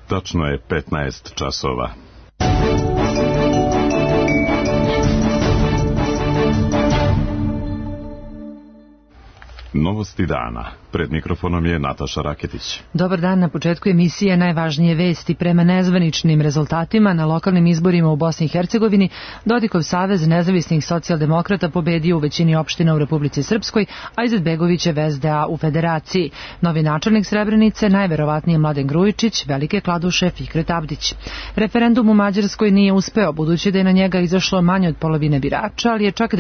Tačno je 15 časova. Novosti dana. Pred mikrofonom je Nataša Raketić. Dobar dan. Na početku emisije najvažnije vesti. Prema nezvaničnim rezultatima na lokalnim izborima u Bosni i Hercegovini, Dodikov savez nezavisnih socijaldemokrata pobedio u većini opština u Republici Srpskoj, a Izetbegovićev SDA u Federaciji. Novi načelnik Srebrenice, najverovatnije Mladen Grujičić, Velike Kladuše Fikret Abdić. Referendum u Mađarskoj nije uspeo, budući da je na njega izašlo manje od polovine birača, ali je čak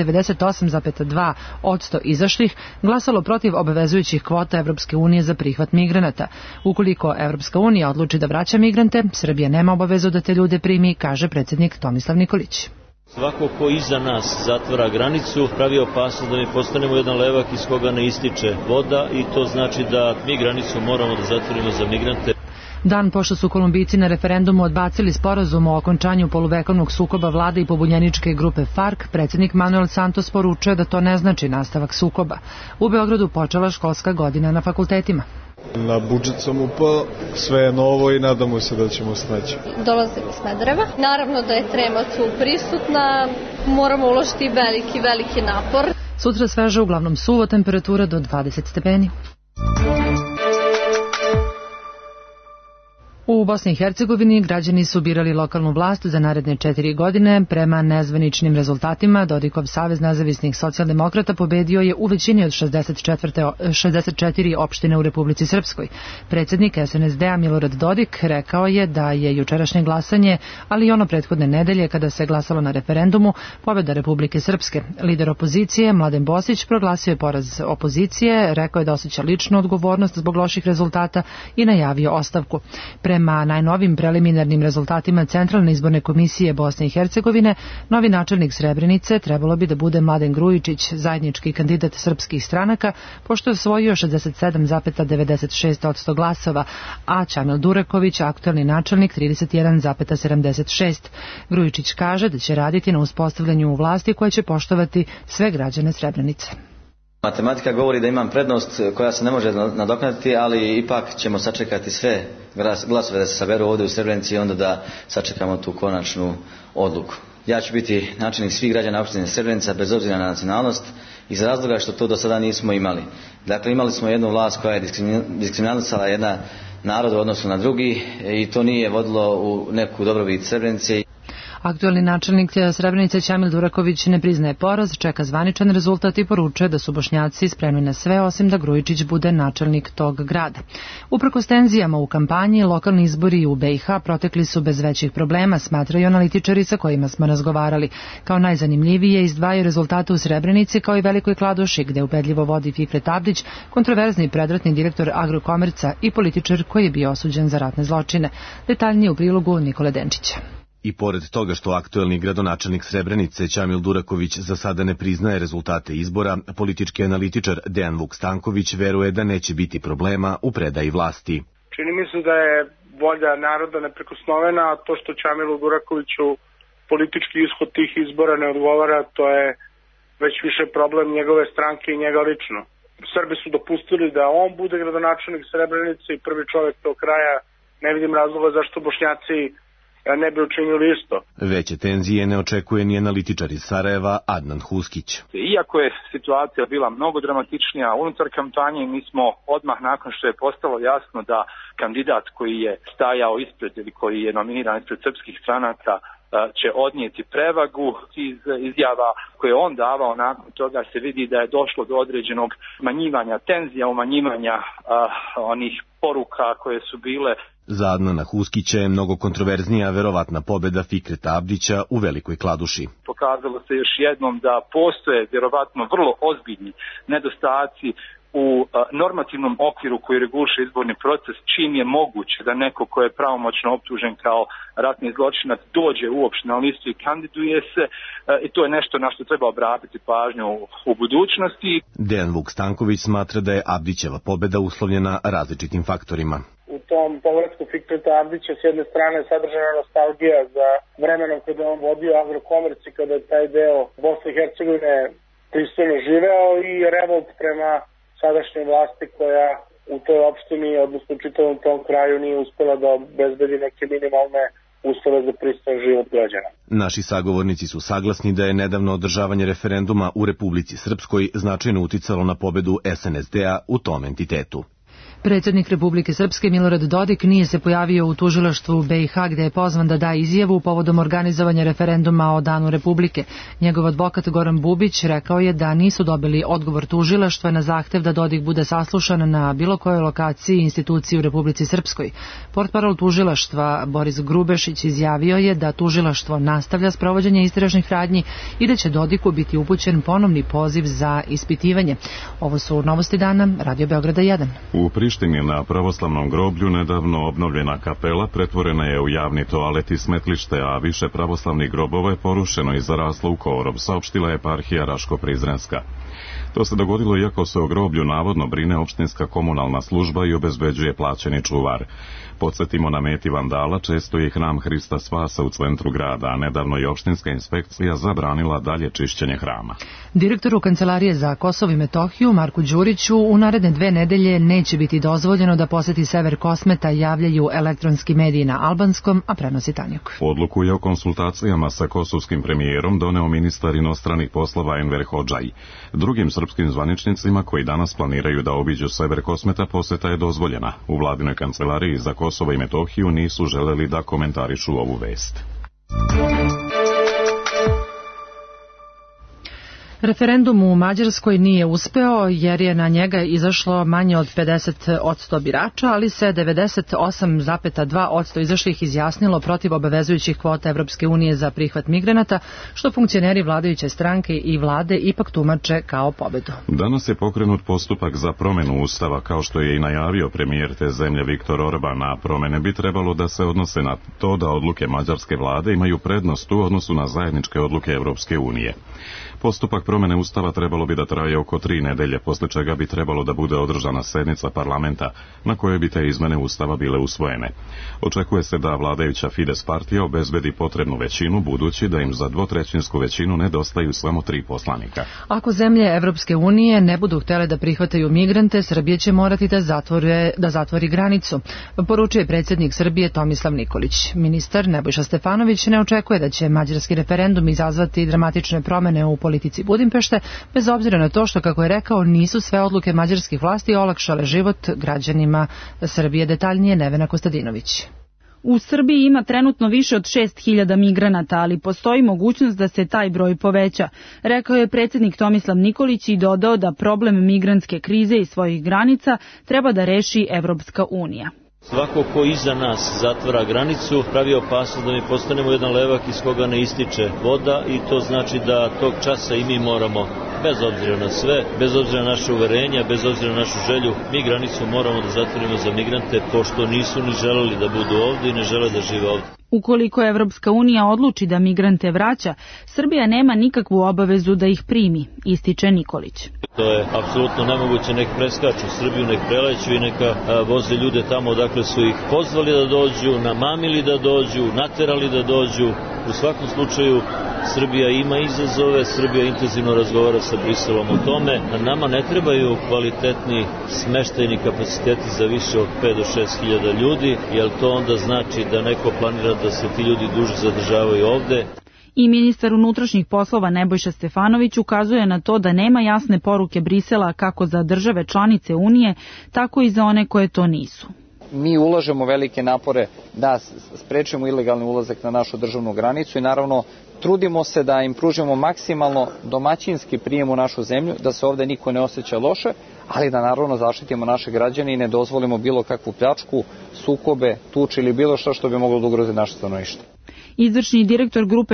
98,2% izašlih glasalo protiv obavezujućih kvota Evropske unije za prihvat migranata. Ukoliko Evropska unija odluči da vraća migrante, Srbija nema obavezu da te ljude primi, kaže predsjednik Tomislav Nikolić. Svako ko iza nas zatvara granicu pravi opasnost da mi postanemo jedan levak iz koga ne ističe voda i to znači da mi granicu moramo da zatvorimo za migrante. Dan pošto su Kolumbijci na referendumu odbacili sporazum o okončanju poluvekovnog sukoba vlade i pobunjeničke grupe FARC, predsjednik Manuel Santos poručuje da to ne znači nastavak sukoba. U Beogradu počela školska godina na fakultetima. Na budžet sam upao, sve je novo i nadamo se da ćemo snaći. Dolazim iz Smedereva. Naravno da je trema tu prisutna, moramo uložiti veliki napor. Sutra sveže, uglavnom suvo, temperatura do 20 stepeni. U Bosni i Hercegovini građani su birali lokalnu vlast za naredne 4 godine. Prema nezvaničnim rezultatima, Dodikov savez nezavisnih socijaldemokrata pobedio je u većini od 64 opštine u Republici Srpskoj. Predsjednik SNSD-a Milorad Dodik rekao je da je jučerašnje glasanje, ali i ono prethodne nedelje kada se glasalo na referendumu, pobjeda Republike Srpske. Lider opozicije Mladen Bosić proglasio je poraz opozicije, rekao je da osjeća ličnu odgovornost zbog loših rezultata i najavio ostavku. Prema najnovim preliminarnim rezultatima Centralne izborne komisije Bosne i Hercegovine, novi načelnik Srebrenice trebalo bi da bude Mladen Grujičić, zajednički kandidat srpskih stranaka, pošto je osvojio 67,96% glasova, a Čamil Duraković, aktuelni načelnik, 31,76%. Grujičić kaže da će raditi na uspostavljanju vlasti koja će poštovati sve građane Srebrenice. Matematika govori da imam prednost koja se ne može nadoknaditi, ali ipak ćemo sačekati sve glasove da se saberu ovdje u Srebrenici i onda da sačekamo tu konačnu odluku. Ja ću biti načelnik svih građana opštine Srebrenica bez obzira na nacionalnost iz razloga što to do sada nismo imali. Dakle, imali smo jednu vlast koja je diskriminalisala jedan narod u odnosu na drugi i to nije vodilo u neku dobrobit Srebrenice. Aktuelni načelnik Srebrenice Čamil Duraković ne priznaje poraz, čeka zvaničan rezultat i poručuje da su Bošnjaci spremni na sve osim da Grujičić bude načelnik tog grada. Uprkos tenzijama u kampanji, lokalni izbori u BiH protekli su bez većih problema, smatraju analitičari sa kojima smo razgovarali. Kao najzanimljivije izdvajaju rezultate u Srebrenici kao i Velikoj Kladuši, gde ubedljivo vodi Fikret Abdić, kontroverzni i predratni direktor Agrokomerca i političar koji je bio osuđen za ratne zločine. Detaljnije u prilogu Nikole Denčića. I pored toga što aktuelni gradonačelnik Srebrenice Čamil Duraković za sada ne priznaje rezultate izbora, politički analitičar Dejan Vuk Stanković veruje da neće biti problema u predaji vlasti. Čini mi se da je volja naroda neprikosnovena, a to što Čamilu Durakoviću politički ishod tih izbora ne odgovara, to je već više problem njegove stranke i njega lično. Srbi su dopustili da on bude gradonačelnik Srebrenice i prvi čovjek tog kraja. Ne vidim razloga zašto Bošnjaci ne bi učinili isto. Veće tenzije ne očekuje ni analitičar iz Sarajeva Adnan Huskić. Iako je situacija bila mnogo dramatičnija unutar kampanje, mi smo odmah nakon što je postalo jasno da kandidat koji je stajao ispred ili koji je nominiran ispred srpskih stranaka će odnijeti prevagu. Iz izjava koje on davao nakon toga se vidi da je došlo do određenog smanjivanja tenzija, umanjivanja onih poruka koje su bile. Za Adnana Huskića je mnogo kontroverznija verovatna pobjeda Fikreta Abdića u Velikoj Kladuši. Pokazalo se još jednom da postoje vjerovatno vrlo ozbiljni nedostaci u normativnom okviru koji reguliše izborni proces, čim je moguće da neko ko je pravomoćno optužen kao ratni zločinac dođe uopšte na listu i kandiduje se, i to je nešto na što treba obratiti pažnju u budućnosti. Dejan Vuk Stanković smatra da je Abdićeva pobjeda uslovljena različitim faktorima. U tom povratku Fikreta Abdića s jedne strane sadržana nostalgija za vremenom kada on vodio Agrokomerc i kada je taj deo Bosne i Hercegovine pristojno živeo i revolt prema sadašnjoj vlasti koja u toj opštini, odnosno čitavom tom kraju, nije uspela da obezbedi neke minimalne uslove za pristojan život građana. Naši sagovornici su saglasni da je nedavno održavanje referenduma u Republici Srpskoj značajno uticalo na pobedu SNSD-a u tom entitetu. Predsjednik Republike Srpske Milorad Dodik nije se pojavio u tužilaštvu BiH gde je pozvan da da izjavu povodom organizovanja referenduma o Danu Republike. Njegov advokat Goran Bubić rekao je da nisu dobili odgovor tužilaštva na zahtev da Dodik bude saslušan na bilo kojoj lokaciji i instituciji u Republici Srpskoj. Portparol tužilaštva Boris Grubešić izjavio je da tužilaštvo nastavlja sprovođenje istražnih radnji i da će Dodiku biti upućen ponovni poziv za ispitivanje. Ovo su novosti dana, Radio Beograda 1. U Prištini na pravoslavnom groblju nedavno obnovljena kapela pretvorena je u javni toalet i smetlište, a više pravoslavnih grobova je porušeno i zaraslo u korov, saopštila je eparhija Raško-Prizrenska. To se dogodilo iako se o groblju navodno brine opštinska komunalna služba i obezbeđuje plaćeni čuvar. Podsjetimo, na meti vandala često je hram Hrista Spasa u centru grada, a nedavno je opštinska inspekcija zabranila dalje čišćenje hrama. Direktoru Kancelarije za Kosovo i Metohiju Marku Đuriću u naredne 2 nedelje neće biti dozvoljeno da poseti sever Kosmeta, javljaju elektronski mediji na albanskom, a prenosi Tanjuk. Odluku je o konsultacijama sa kosovskim premijerom doneo ministar inostranih poslova Enver Hodžaj. Drugim srpskim zvaničnicima koji danas planiraju da obiđu sever Kosmeta poseta je dozvoljena. U vladinoj kancelariji za Kosovo i Metohiju nisu želeli da komentarišu ovu vest. Referendum u Mađarskoj nije uspeo jer je na njega izašlo manje od 50% birača, ali se 98,2% izašlih izjasnilo protiv obavezujućih kvota Evropske unije za prihvat migranata, što funkcioneri vladajuće stranke i vlade ipak tumače kao pobedu. Danas je pokrenut postupak za promjenu ustava, kao što je i najavio premijer te zemlje Viktor Orban, a promjene bi trebalo da se odnose na to da odluke mađarske vlade imaju prednost u odnosu na zajedničke odluke Evropske unije. Postupak promjene ustava trebalo bi da traje oko 3 nedelje, posle čega bi trebalo da bude održana sednica parlamenta na kojoj bi te izmene ustava bile usvojene. Očekuje se da vladajuća Fides partija obezbedi potrebnu većinu, budući da im za 2/3 većinu nedostaju samo 3 poslanika. Ako zemlje Evropske unije ne budu htjele da prihvataju migrante, Srbija će morati da zatvori granicu, poručuje predsjednik Srbije Tomislav Nikolić. Ministar Nebojša Stefanović ne očekuje da će mađarski referendum izazvati dramatične promjene u politici Budimpešte, bez obzira na to što, kako je rekao, nisu sve odluke mađarskih vlasti olakšale život građanima Srbije. Detaljnije Nevena Kostadinović. U Srbiji ima trenutno više od 6.000 migranata, ali postoji mogućnost da se taj broj poveća, rekao je predsjednik Tomislav Nikolić i dodao da problem migrantske krize i svojih granica treba da reši Evropska unija. Svako ko iza nas zatvara granicu pravi opasnost da mi postanemo jedan levak iz koga ne ističe voda, i to znači da tog časa i mi moramo, bez obzira na sve, bez obzira na naše uverenja, bez obzira na našu želju, mi granicu moramo da zatvorimo za migrante, pošto nisu ni želeli da budu ovdje i ne žele da žive ovdje. Ukoliko Evropska unija odluči da migrante vraća, Srbija nema nikakvu obavezu da ih primi, ističe Nikolić. To je apsolutno nemoguće, nek preskaču Srbiju, nek preleću i neka voze ljude tamo odakle su ih pozvali da dođu, namamili da dođu, naterali da dođu. U svakom slučaju Srbija ima izazove, Srbija intenzivno razgovara sa Briselom o tome. Nama ne trebaju kvalitetni smeštajni kapaciteti za više od 5 do 6.000 ljudi, jer to onda znači da neko planira da se ti ljudi duže zadržavaju ovde. I ministar unutrašnjih poslova Nebojša Stefanović ukazuje na to da nema jasne poruke Brisela kako za države članice Unije, tako i za one koje to nisu. Mi ulažemo velike napore da sprečimo ilegalni ulazak na našu državnu granicu i naravno trudimo se da im pružimo maksimalno domaćinski prijem u našu zemlju, da se ovde niko ne osjeća loše, ali da naravno zaštitimo naše građane i ne dozvolimo bilo kakvu pljačku, sukobe, tuče ili bilo što bi moglo da ugrozi naše stanovništvo. Izvršni direktor grupe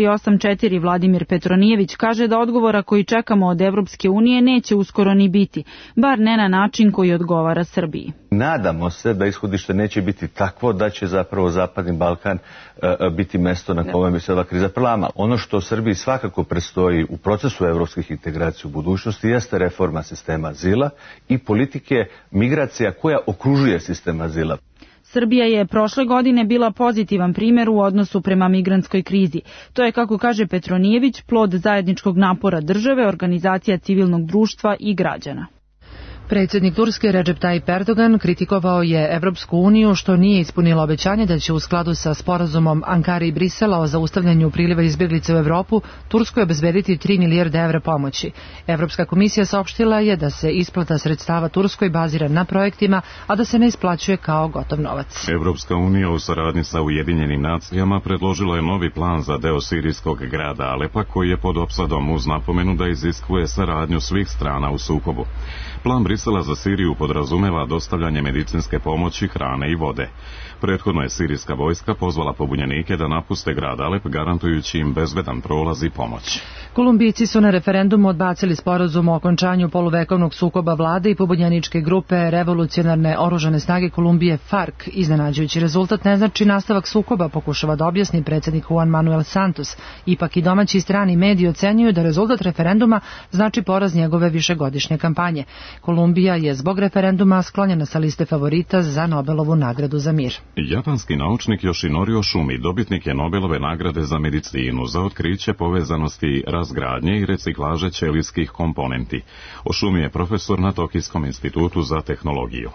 484 Vladimir Petronijević kaže da odgovora koji čekamo od Evropske unije neće uskoro ni biti, bar ne na način koji odgovara Srbiji. Nadamo se da ishodište neće biti takvo da će zapravo Zapadni Balkan biti mesto na kome bi se ova kriza prelama. Ono što Srbiji svakako predstoji u procesu evropskih integracija u budućnosti jeste reforma sistema azila i politike migracija koja okružuje sistem azila. Srbija je prošle godine bila pozitivan primjer u odnosu prema migrantskoj krizi. To je, kako kaže Petronijević, plod zajedničkog napora države, organizacija civilnog društva i građana. Predsjednik Turske Recep Tayyip Erdogan kritikovao je Evropsku uniju što nije ispunila obećanje da će u skladu sa sporazumom Ankare i Brisela o zaustavljanju priliva izbjeglica u Evropu Turskoj obezbediti 3 milijarde evra pomoći. Evropska komisija saopštila je da se isplata sredstava Turskoj bazira na projektima, a da se ne isplaćuje kao gotov novac. Evropska unija u saradnji sa Ujedinjenim nacijama predložila je novi plan za deo sirijskog grada Alepa koji je pod opsadom uz napomenu da iziskuje saradnju svih strana u sukobu. Plan Brisela za Siriju podrazumeva dostavljanje medicinske pomoći, hrane i vode. Prethodno je sirijska vojska pozvala pobunjenike da napuste grad Alep, garantujući im bezbedan prolaz i pomoć. Kolumbijci su na referendumu odbacili sporazum o okončanju poluvekovnog sukoba vlade i pobunjeničke grupe Revolucionarne oružane snage Kolumbije FARC. Iznenađujući rezultat ne znači nastavak sukoba, pokušava da objasni predsjednik Juan Manuel Santos. Ipak i domaći i strani mediji ocenjuju da rezultat referenduma znači poraz njegove višegodišnje kampanje. Kolumbija je zbog referenduma sklonjena sa liste favorita za Nobelovu nagradu za mir. Japanski naučnik Yoshinori Oshumi dobitnik je Nobelove nagrade za medicinu za otkriće povezanosti razgradnje i reciklaže ćelijskih komponenti. Oshumi je profesor na Tokijskom institutu za tehnologiju.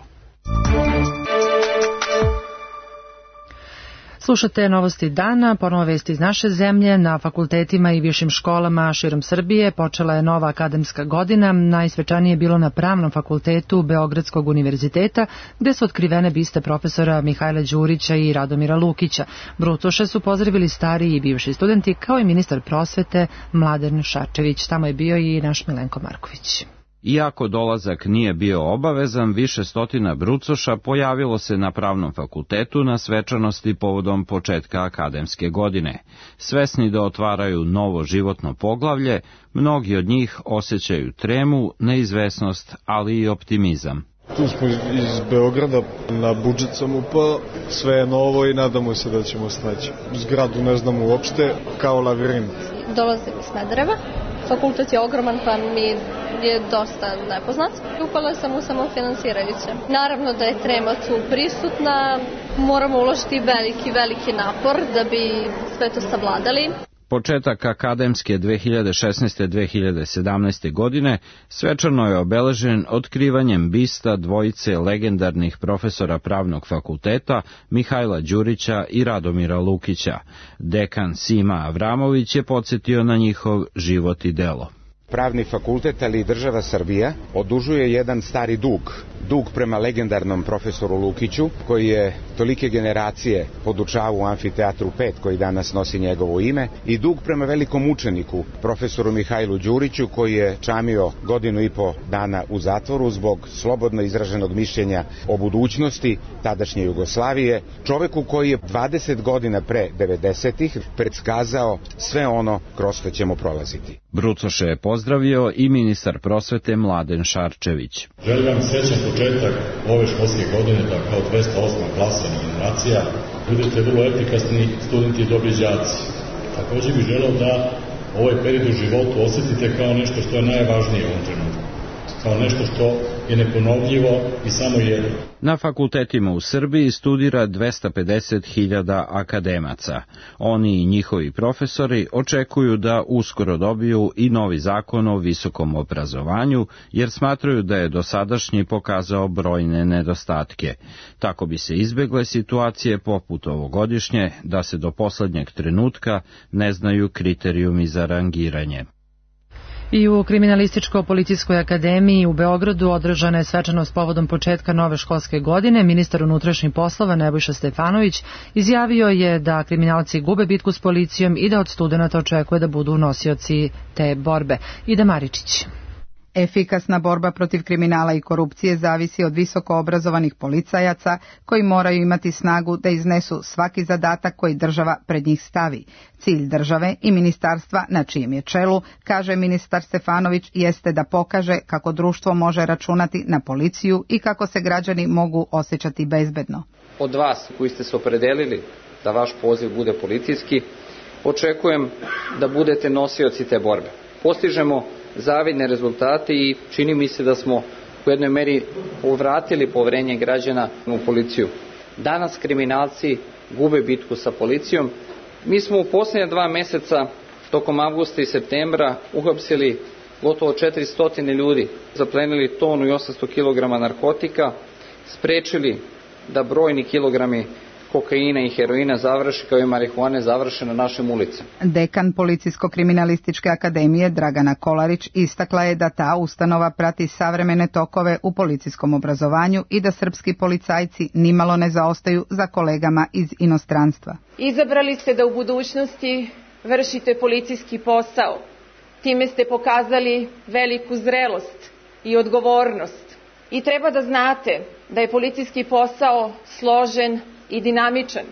Slušate novosti dana, ponovo vesti iz naše zemlje. Na fakultetima i višim školama širom Srbije počela je nova akademska godina. Najsvečanije je bilo na Pravnom fakultetu Beogradskog univerziteta, gde su otkrivene biste profesora Mihajla Đurića i Radomira Lukića. Brucoše su pozdravili stariji i bivši studenti, kao i ministar prosvete Mladen Šarčević. Tamo je bio i naš Milenko Marković. Iako dolazak nije bio obavezan, više stotina brucoša pojavilo se na Pravnom fakultetu na svečanosti povodom početka akademske godine. Svesni da otvaraju novo životno poglavlje, mnogi od njih osjećaju tremu, neizvesnost, ali i optimizam. Tu smo iz Beograda, na budžet sam upao, sve je novo i nadamo se da ćemo snaći. Zgradu ne znamo uopšte, kao lavirint. Dolazim iz Smedereva, fakultet je ogroman pa mi je dosta nepoznat. Upala sam u samofinansirajuće. Naravno da je trema tu prisutna, moramo uložiti veliki napor da bi sve to savladali. Početak akademske 2016-2017. godine svečano je obeležen otkrivanjem bista dvojice legendarnih profesora Pravnog fakulteta Mihajla Đurića i Radomira Lukića. Dekan Sima Avramović je podsjetio na njihov život i delo. Pravni fakultet, ali i država Srbija odužuje jedan stari dug prema legendarnom profesoru Lukiću, koji je tolike generacije podučavao u Amfiteatru 5, koji danas nosi njegovo ime, i dug prema velikom učeniku, profesoru Mihajlu Đuriću, koji je čamio 1,5 godine u zatvoru zbog slobodno izraženog mišljenja o budućnosti tadašnje Jugoslavije, čoveku koji je 20 godina pre 90-ih predskazao sve ono kroz što ćemo prolaziti. Brucoše je pozdravio i ministar prosvete Mladen Šarčević. Želim vam srećan početak ove školske godine da kao 208. klasa generacija budete vrlo efikasni studenti i dobri đaci. Također bih želeo da ovaj period u životu osjetite kao nešto što je najvažnije u ovom trenutku. Kao nešto što je neponovljivo i samo jedno. Na fakultetima u Srbiji studira 250.000 akademaca. Oni i njihovi profesori očekuju da uskoro dobiju i novi zakon o visokom obrazovanju, jer smatraju da je dosadašnji pokazao brojne nedostatke. Tako bi se izbegle situacije poput ovogodišnje, da se do poslednjeg trenutka ne znaju kriterijumi za rangiranje. I u Kriminalističko-policijskoj akademiji u Beogradu održana je svečanost povodom početka nove školske godine. Ministar unutrašnjih poslova Nebojša Stefanović izjavio je da kriminalci gube bitku s policijom i da od studenata očekuje da budu nosioci te borbe. Ida Maričić. Efikasna borba protiv kriminala i korupcije zavisi od visoko obrazovanih policajaca koji moraju imati snagu da iznesu svaki zadatak koji država pred njih stavi. Cilj države i ministarstva na čijem je čelu, kaže ministar Stefanović, jeste da pokaže kako društvo može računati na policiju i kako se građani mogu osjećati bezbedno. Od vas koji ste se opredelili da vaš poziv bude policijski, očekujem da budete nosioci te borbe. Postižemo zavidne rezultate i čini mi se da smo u jednoj meri povratili poverenje građana u policiju. Danas kriminalci gube bitku sa policijom. Mi smo u posljednja 2 meseca, tokom avgusta i septembra, uhapsili gotovo 400 ljudi, zaplenili tonu i 800 kg narkotika, sprečili da brojni kilogrami kokaina i heroina završi kao i marihuane završe na našim ulicama. Dekan Policijsko-kriminalističke akademije Dragana Kolarić istakla je da ta ustanova prati savremene tokove u policijskom obrazovanju i da srpski policajci nimalo ne zaostaju za kolegama iz inostranstva. Izabrali ste da u budućnosti vršite policijski posao. Time ste pokazali veliku zrelost i odgovornost. I treba da znate da je policijski posao složen i dinamičan,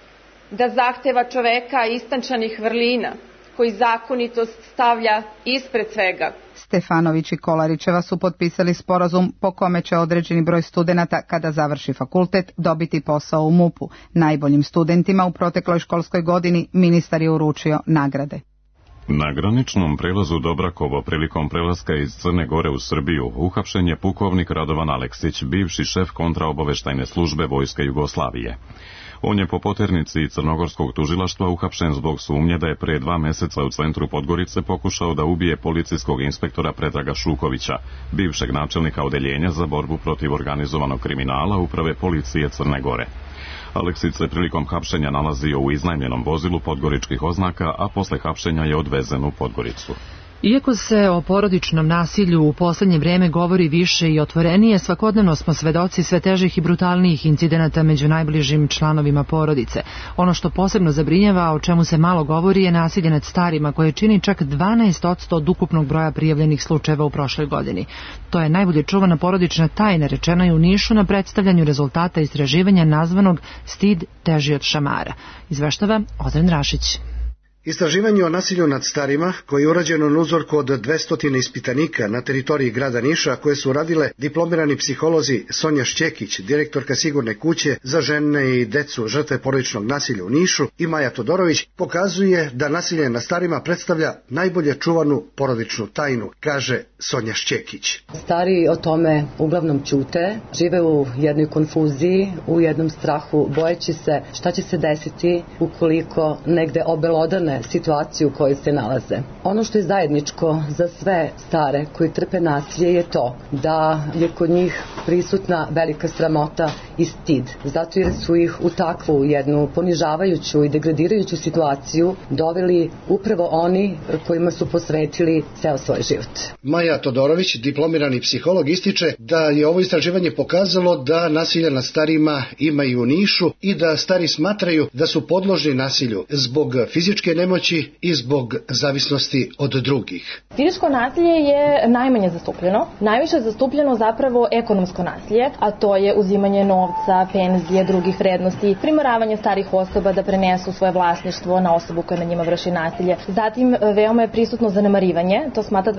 da zahteva čoveka istančanih vrlina, koji zakonitost stavlja ispred svega. Stefanović i Kolarićeva su potpisali sporazum po kome će određeni broj studenata kada završi fakultet dobiti posao u MUP-u. Najboljim studentima u protekloj školskoj godini ministar je uručio nagrade. Na graničnom prelazu Dobrakovo prilikom prelaska iz Crne Gore u Srbiju uhapšen je pukovnik Radovan Aleksić, bivši šef kontraobaveštajne službe Vojske Jugoslavije. On je po poternici crnogorskog tužilaštva uhapšen zbog sumnje da je pre 2 meseca u centru Podgorice pokušao da ubije policijskog inspektora Predraga Šukovića, bivšeg načelnika odeljenja za borbu protiv organizovanog kriminala Uprave policije Crne Gore. Aleksić se prilikom hapšenja nalazio u iznajmljenom vozilu podgoričkih oznaka, a posle hapšenja je odvezen u Podgoricu. Iako se o porodičnom nasilju u poslednje vreme govori više i otvorenije, svakodnevno smo svedoci sve težih i brutalnijih incidenata među najbližim članovima porodice. Ono što posebno zabrinjava, o čemu se malo govori, je nasilje nad starima, koje čini čak 12% od ukupnog broja prijavljenih slučajeva u prošloj godini. To je najbolje čuvana porodična tajna, rečena je u Nišu na predstavljanju rezultata istraživanja nazvanog Stid teži od šamara. Izveštava Ozren Rašić. Istraživanje o nasilju nad starima, koje je urađeno na uzorku od 200 ispitanika na teritoriji grada Niša, koje su radile diplomirani psiholozi Sonja Šćekić, direktorka Sigurne kuće za žene i decu žrtve porodičnog nasilja u Nišu, i Maja Todorović, pokazuje da nasilje nad starima predstavlja najbolje čuvanu porodičnu tajnu, kaže Sonja Šćekić. Stari o tome uglavnom ćute, žive u jednoj konfuziji, u jednom strahu, bojeći se šta će se desiti ukoliko negde obelodane situaciju u kojoj se nalaze. Ono što je zajedničko za sve stare koji trpe nasilje je to da je kod njih prisutna velika sramota i stid, zato jer su ih u takvu jednu ponižavajuću i degradirajuću situaciju doveli upravo oni kojima su posvetili ceo svoj život. Maja Todorović, diplomirani psiholog, ističe da je ovo istraživanje pokazalo da nasilje nad starima ima i u Nišu i da stari smatraju da su podložni nasilju zbog fizičke nemoći i zbog zavisnosti od drugih. Fizičko nasilje je najmanje zastupljeno. Najviše je zastupljeno zapravo ekonomsko nasilje, a to je uzimanje novca, penzije, drugih vrednosti, primoravanje starih osoba da prenesu svoje vlasništvo na osobu koja na njima vrši nasilje. Zatim veoma je prisutno zanemarivanje, to smatra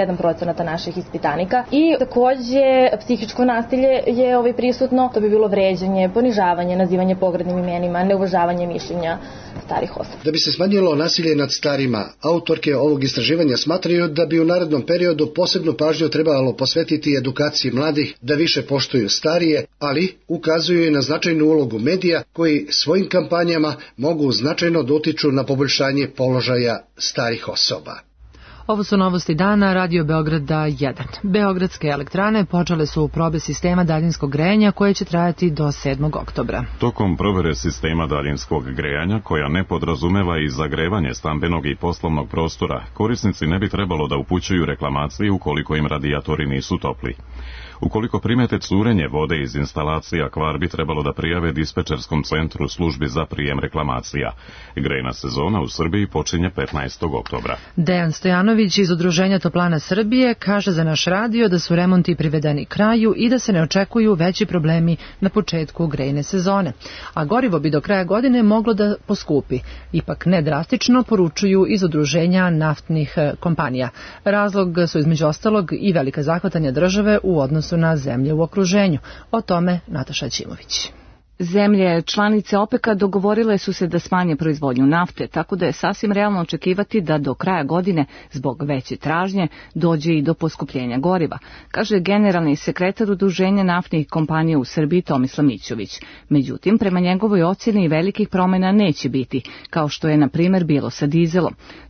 27% naših ispitanika, i takođe psihičko nasilje je prisutno, to bi bilo vređanje, ponižavanje, nazivanje pogrdnim imenima, neuvažavanje mišljenja starih osoba. Da bi se smanjilo nasilje nad starima, autorke ovog istraživanja smatraju da bi u narednom periodu posebnu pažnju trebalo posvetiti edukaciji mladih da više poštuju starije, ali ukazuju i na značajnu ulogu medija koji svojim kampanjama mogu značajno da utiču na poboljšanje položaja starih osoba. Ovo su novosti dana Radio Beograda 1. Beogradske elektrane počele su probe sistema daljinskog grejanja koje će trajati do 7. oktobra. Tokom provere sistema daljinskog grejanja, koja ne podrazumeva i zagrevanje stambenog i poslovnog prostora, korisnici ne bi trebalo da upućuju reklamaciju ukoliko im radijatori nisu topli. Ukoliko primete curenje vode iz instalacija, kvar bi trebalo da prijave dispečerskom centru službi za prijem reklamacija. Grejna sezona u Srbiji počinje 15. oktobra. Dejan Stojanović iz Udruženja Toplana Srbije kaže za naš radio da su remonti privedeni kraju i da se ne očekuju veći problemi na početku grejne sezone. A gorivo bi do kraja godine moglo da poskupi. Ipak ne drastično, poručuju iz Udruženja naftnih kompanija. Razlog su između ostalog i velika zahvatanja države u odnosu na zemlje u okruženju. O tome Nataša Ćimović. Zemlje članice OPEC-a dogovorile su se da smanje proizvodnju nafte, tako da je sasvim realno očekivati da do kraja godine, zbog veće tražnje, dođe i do poskupljenja goriva, kaže generalni sekretar Udruženja naftnih kompanija u Srbiji Tomislav Mićović. Međutim, prema njegovoj ocjeni velikih promjena neće biti, kao što je na primjer bilo sa dizelom.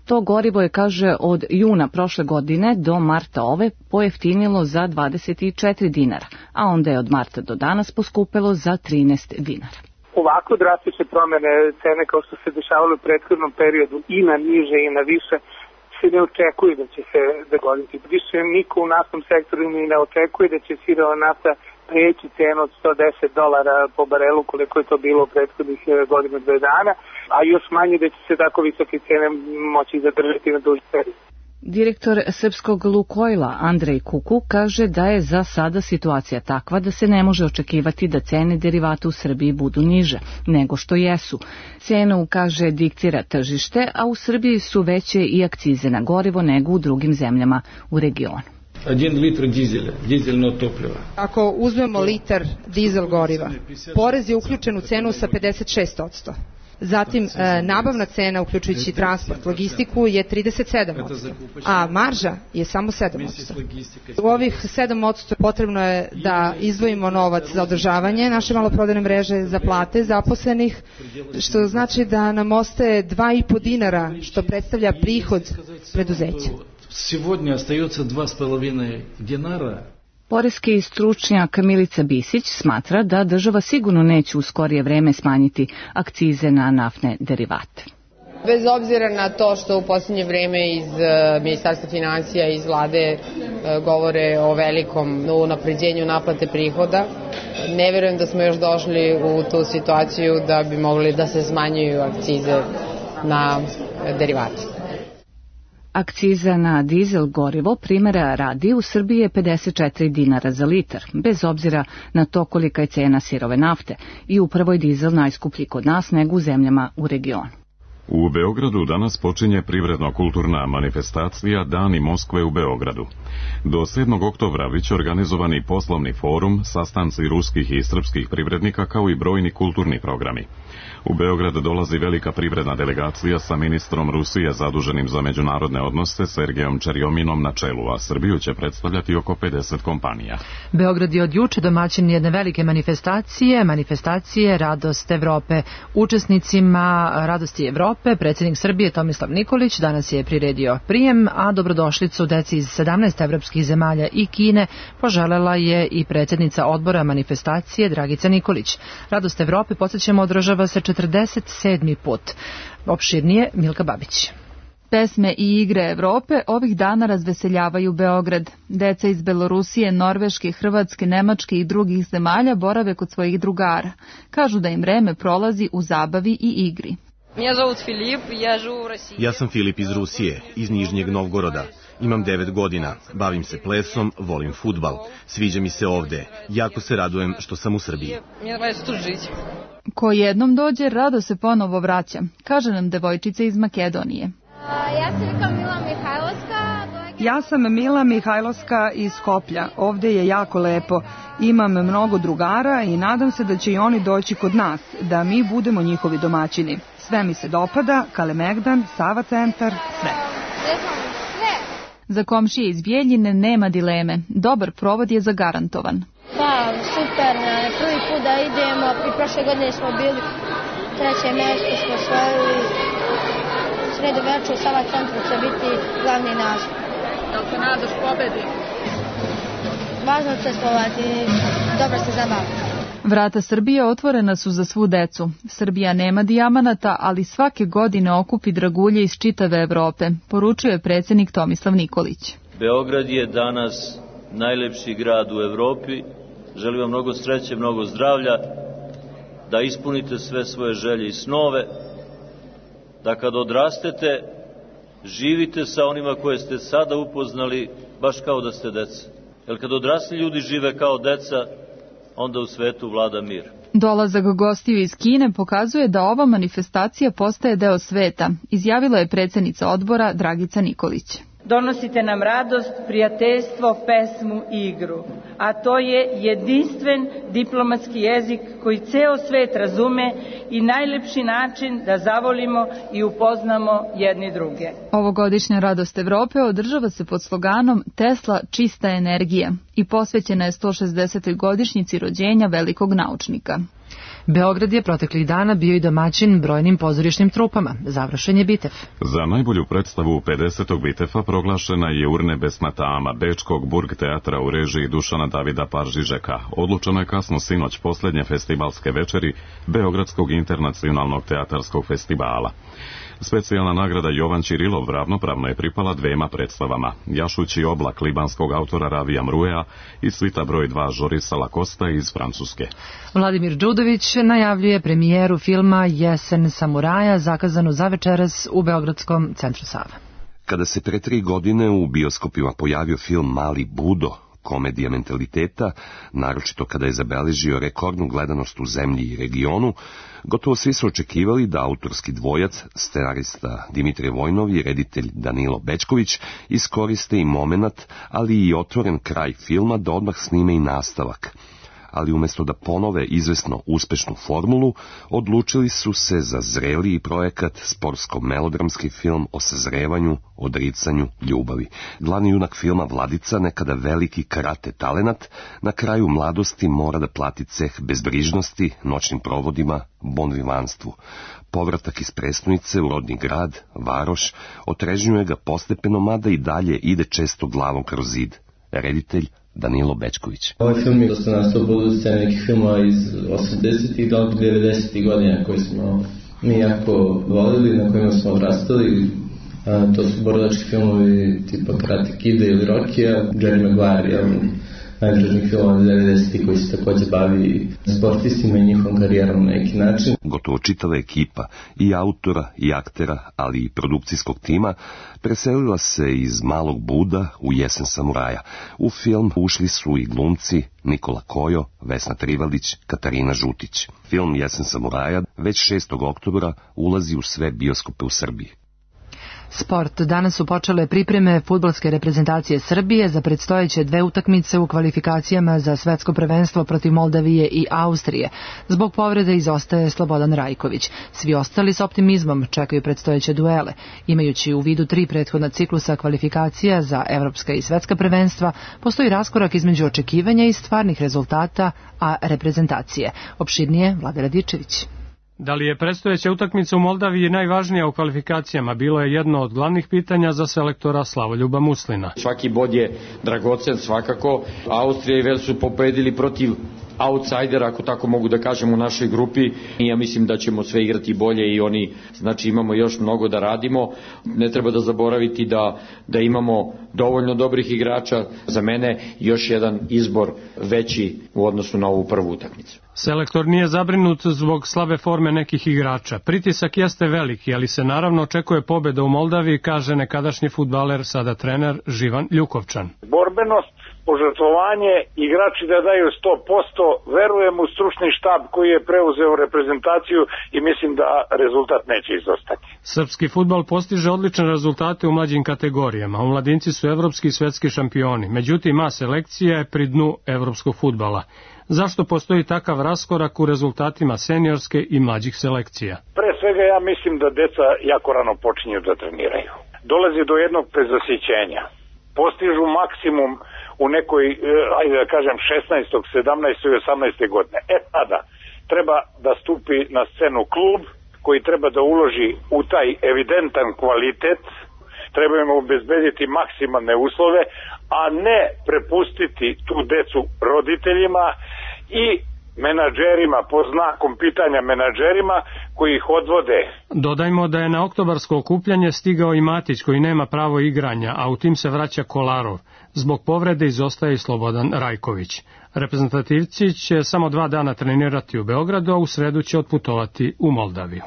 To gorivo je, kaže, od juna prošle godine do marta ove pojeftinilo za 24 dinara, a onda je od marta do danas poskupelo za 13 dinara. Ovako drastične promene cene kao što se dešavalo u prethodnom periodu i na niže i na više se ne očekuje da će se dogoditi. Više niko u naftnom sektoru ni ne očekuje da će sirova nafta preći cenu od $110 po barelu koliko je to bilo u prethodnih godina 2 dana, a još manje da će se tako visoke cene moći zadržati na duži period. Direktor srpskog Lukojla Andrej Kuku kaže da je za sada situacija takva da se ne može očekivati da cene derivata u Srbiji budu niže nego što jesu. Cenu, kaže, diktira tržište, a u Srbiji su veće i akcize na gorivo nego u drugim zemljama u regionu. 1 litr dizela, dizelno topljiva. Ako uzmemo litar dizel goriva, porez je uključen u cenu sa 56%. Zatim, nabavna cena, uključujući transport, logistiku, je 37%, a marža je samo 7%. U ovih 7% potrebno je da izdvojimo novac za održavanje naše maloprodajne mreže, za plate zaposlenih, što znači da nam ostaje 2,5 dinara, što predstavlja prihod preduzeća. Сегодня остается 2,5 динара. Poreski stručnjak Milica Bisić smatra da država sigurno neće u skorije vreme smanjiti akcize na naftne derivate. Bez obzira na to što u posljednje vreme iz Ministarstva financija i iz vlade govore o velikom unapređenju naplate prihoda, ne vjerujem da smo još došli u tu situaciju da bi mogli da se smanjuju akcize na derivate. Akciza na dizel gorivo, primjera radi, u Srbiji je 54 dinara za litar, bez obzira na to kolika je cena sirove nafte, i upravo je dizel najskuplji kod nas nego u zemljama u regionu. U Beogradu danas počinje privredno-kulturna manifestacija Dani Moskve u Beogradu. Do 7. oktobra biće organizovani poslovni forum, sastanci ruskih i srpskih privrednika kao i brojni kulturni programi. U Beograd dolazi velika privredna delegacija sa ministrom Rusije zaduženim za međunarodne odnose Sergejom Čerjominom na čelu, a Srbiju će predstavljati oko 50 kompanija. Beograd je od juče domaćin jedne velike manifestacije Radost Evrope. Učesnicima Radosti Evrope predsjednik Srbije Tomislav Nikolić danas je priredio prijem, a dobrodošlicu deci iz 17 evropskih zemalja i Kine poželela je i predsjednica odbora manifestacije Dragica Nikolić. Radost Evrope, podsjećamo, održava se 47. put. Opširnije Milka Babić. Pesme i igre Evrope ovih dana razveseljavaju Beograd. Deca iz Belorusije, Norveške, Hrvatske, Nemačke i drugih zemalja borave kod svojih drugara. Kažu da im vreme prolazi u zabavi i igri. Ja sam Filip iz Rusije, iz Nižnjeg Novgoroda. Imam 9 godina, bavim se plesom, volim fudbal. Sviđa mi se ovde. Jako se radujem što sam u Srbiji. Ko jednom dođe, rado se ponovo vraća, kaže nam devojčica iz Makedonije. Ja sam Mila Mihajlovska iz Skoplja. Ovde je jako lepo. Imam mnogo drugara i nadam se da će i oni doći kod nas, da mi budemo njihovi domaćini. Sve mi se dopada, Kalemegdan, Sava centar, sve. Za komšije iz Bijeljine nema dileme. Dobar provod je zagarantovan. Pa, super, prvi put da idemo, i prošle godine smo bili, 3. mjesto smo osvojili, sredo večer u Sava centru će biti glavni nastup. Da li se nadaš pobedi? Važno učestvovati, dobro se zabaviti. Vrata Srbije otvorena su za svu decu. Srbija nema dijamanata, ali svake godine okupi dragulje iz čitave Evrope, poručuje predsjednik Tomislav Nikolić. Beograd je danas najlepši grad u Evropi. Želim vam mnogo sreće, mnogo zdravlja, da ispunite sve svoje želje i snove, da kad odrastete, živite sa onima koje ste sada upoznali baš kao da ste deca. Jer kad odrasli ljudi žive kao deca, onda u svetu vlada mir. Dolazak gostiju iz Kine pokazuje da ova manifestacija postaje deo sveta, izjavila je predsjednica odbora Dragica Nikolić. Donosite nam radost, prijateljstvo, pesmu i igru, a to je jedinstven diplomatski jezik koji ceo svet razume i najlepši način da zavolimo i upoznamo jedni druge. Ovogodišnja Radost Evrope održava se pod sloganom Tesla čista energija i posvećena je 160. godišnjici rođenja velikog naučnika. Beograd je proteklih dana bio i domaćin brojnim pozorišnim trupama. Završen je Bitev. Za najbolju predstavu 50. Bitefa proglašena je Urnebesna tama Bečkog Burg teatra u režiji Dušana Davida Paržižeka. Odlučeno je kasno sinoć posljednje festivalske večeri Beogradskog internacionalnog teatarskog festivala. Specijalna nagrada Jovan Ćirilov ravnopravno je pripala dvema predstavama, Jašući oblak libanskog autora Ravija Mruea i Svita broj 2 Žorisa Lakosta iz Francuske. Vladimir Đudović najavljuje premijeru filma Jesen samuraja zakazanu za večeras u Beogradskom centru Sava. Kada se pre 3 godine u bioskopima pojavio film Mali Budo, komedija mentaliteta, naročito kada je zabeležio rekordnu gledanost u zemlji i regionu, gotovo svi su očekivali da autorski dvojac, scenarista Dimitrije Vojnov i reditelj Danilo Bečković iskoriste i momenat, ali i otvoren kraj filma da odmah snime i nastavak. Ali umjesto da ponove izvesno uspešnu formulu, odlučili su se za zreliji projekat, sportsko-melodramski film o sazrevanju, odricanju, ljubavi. Glavni junak filma Vladica, nekada veliki karate talenat, na kraju mladosti mora da plati ceh bezbrižnosti, noćnim provodima, bonvivanstvu. Povratak iz prestonice u rodni grad, Varoš, otrežnjuje ga postepeno, mada i dalje ide često glavom kroz zid. Reditelj Danilo Bečković. Ovaj film je dosta nastao buduća nekih filmova iz 80. do 90. godina koje smo mi jako volili, na kojima smo odrastali. To su borilački filmovi tipa Karate Kida ili Rokija, Jerry Maguire, najdražnijih filmova 90. koji se također bavi sportistima i njihovom karijerom na neki način. Gotovo čitava ekipa i autora i aktera, ali i produkcijskog tima preselila se iz Malog Buda u Jesen samuraja. U film ušli su i glumci Nikola Kojo, Vesna Trivalić, Katarina Žutić. Film Jesen samuraja već 6. oktobra ulazi u sve bioskope u Srbiji. Sport. Danas su počele pripreme fudbalske reprezentacije Srbije za predstojeće 2 utakmice u kvalifikacijama za svetsko prvenstvo protiv Moldavije i Austrije. Zbog povrede izostaje Slobodan Rajković. Svi ostali s optimizmom čekaju predstojeće duele. Imajući u vidu 3 prethodna ciklusa kvalifikacija za evropska i svetska prvenstva, postoji raskorak između očekivanja i stvarnih rezultata, a reprezentacije. Opširnije Vlada Radičević. Da li je predstojeća utakmica u Moldaviji najvažnija u kvalifikacijama, bilo je jedno od glavnih pitanja za selektora Slavoljuba Muslina. Svaki bod je dragocen svakako. Austrija i Vels su pobedili protiv outsidera, ako tako mogu da kažem, u našoj grupi. I ja mislim da ćemo sve igrati bolje i oni, znači imamo još mnogo da radimo. Ne treba da zaboraviti da imamo dovoljno dobrih igrača. Za mene još jedan izbor veći u odnosu na ovu prvu utakmicu. Selektor nije zabrinut zbog slabe forme nekih igrača. Pritisak jeste veliki, ali se naravno očekuje pobeda u Moldaviji, kaže nekadašnji fudbaler, sada trener Živan Ljukovčan. Borbenost, požrtvovanje, igrači da daju 100%, verujem u stručni štab koji je preuzeo reprezentaciju i mislim da rezultat neće izostati. Srpski fudbal postiže odlične rezultate u mlađim kategorijama. U mladinci su evropski i svetski šampioni. Međutim, A selekcija je pri dnu evropskog fudbala. Zašto postoji takav raskorak u rezultatima seniorske i mlađih selekcija? Pre svega ja mislim da deca jako rano počinju da treniraju. Dolazi do jednog prezasićenja. Postižu maksimum u nekoj, ajde da kažem, 16., 17. i 18. godine. Tada treba da stupi na scenu klub koji treba da uloži u taj evidentan kvalitet, treba im obezbediti maksimalne uslove, a ne prepustiti tu decu roditeljima i menadžerima, po znakom pitanja menadžerima koji ih odvode. Dodajmo da je na oktobarsko okupljanje stigao i Matić koji nema pravo igranja, a u tim se vraća Kolarov. Zbog povrede izostaje i Slobodan Rajković. Reprezentativci će samo 2 dana trenirati u Beogradu, a u sredu će otputovati u Moldaviju.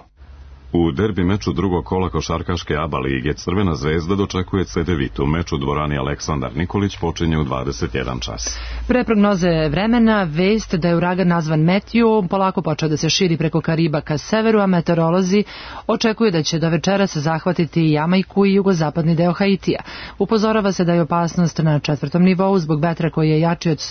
U derbi meču drugog kola košarkaške ABA lige Crvena zvezda dočekuje CDVitu. Meč u dvorani Aleksandar Nikolić počinje u 21 čas. Pre prognoze vremena, vest da je uragan nazvan Matthew polako počeo da se širi preko Kariba ka severu, a meteorolozi očekuju da će do večeras zahvatiti Jamajku i jugozapadni deo Haitija. Upozorava se da je opasnost na 4. nivou zbog vetra koji je jači od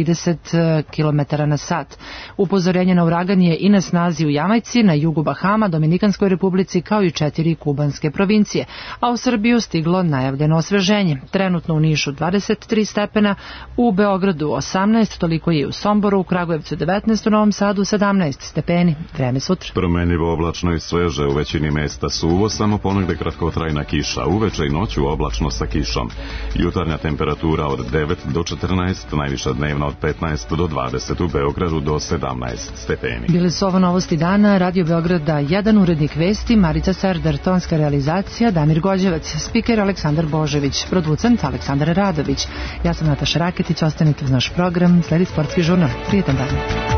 130 km na sat. Upozorenje na uragan je i na snazi u Jamajci, na jugu Bahama, Dominikanskoj republici kao i 4 kubanske provincije, a u Srbiju stiglo najavljeno osveženje. Trenutno u Nišu 23 stepena, u Beogradu 18, toliko je u Somboru, u Kragujevcu 19, u Novom Sadu 17 stepeni. Vreme sutra. Promenljivo, oblačno i sveže, u većini mesta suvo, samo ponegde kratkotrajna kiša, uveče i noću oblačno sa kišom. Jutarnja temperatura od 9 do 14, najviša dnevna od 15 do 20, u Beogradu do 17 stepeni. Bili su ovo novosti dana, Radio Beograda 1, urednik vesti Marica Serdar, tonska realizacija Damir Gođevac, spiker Aleksandar Božević, producent Aleksandar Radović. Ja sam Nataša Raketić, ostanite uz naš program, sledi sportski žurnal. Prijetan dan.